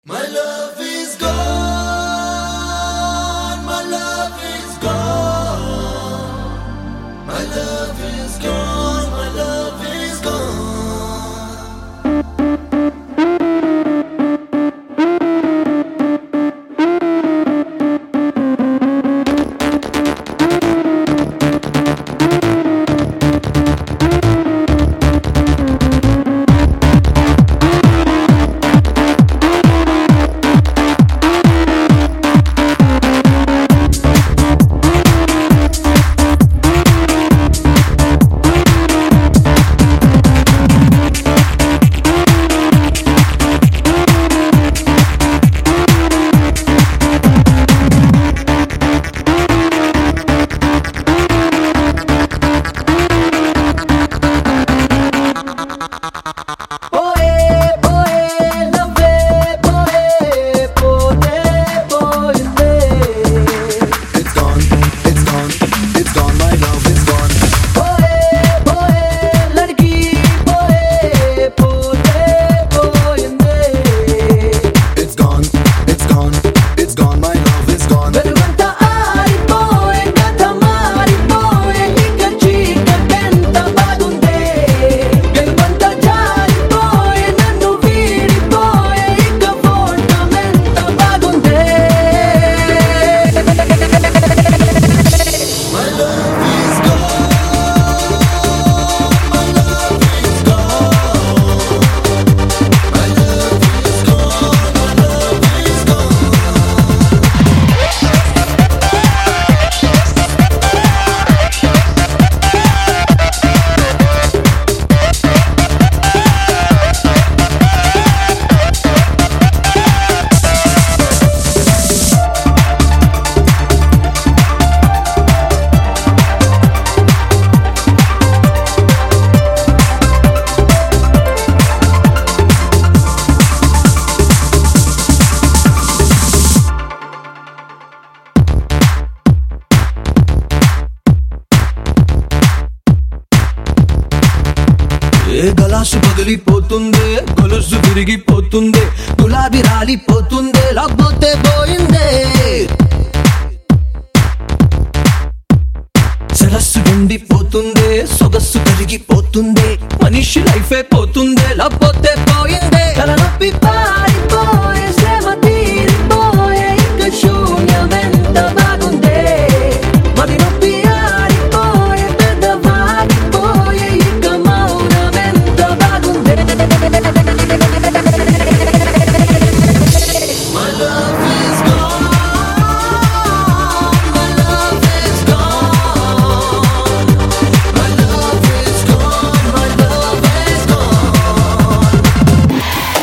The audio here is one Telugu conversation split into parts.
My love is gone, my love is gone, my love is gone, my love is gone. గలాసు పగిలిపోతుందే, గొలుసు విరిగిపోతుందే, గులాబీ రాలిపోతుందే, లేకపోతే పోయిందే. సరస్సు ఎండిపోతుందే, సొగస్సు కరిగిపోతుందే, మనిషి లైఫే పోతుందే, లేకపోతే పోయిందే. తలనొప్పి పారిపోయే, శ్రమ తీరిపోయే, ఇక శూన్యమెంత బాగుందే. మరి నొప్పి ఆరిపోయే, పెద్ద వాగిపోయే, ఇక మౌనమెంత బాగుందే. My love is gone, my love is gone, my love is gone, my love is gone.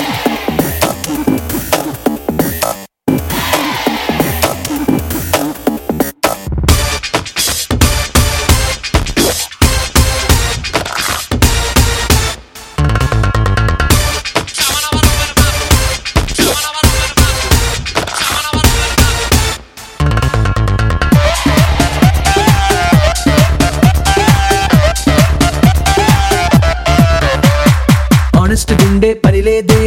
Honest గుండే పని లేదే,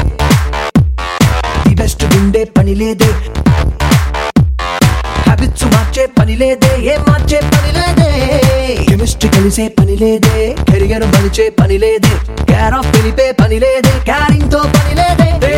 ది బెస్ట్ గుండే పని లేదే, హ్యాబిట్స్ మార్చే పని లేదే, ఏం మార్చే పని లేదే, కెమిస్ట్రీ కలిసే పని లేదే, కెరియర్ మలిచే పని లేదే, కేర్ ఆఫ్ పిలిపే పని లేదే, క్యారింగ్ తో పని లేదే.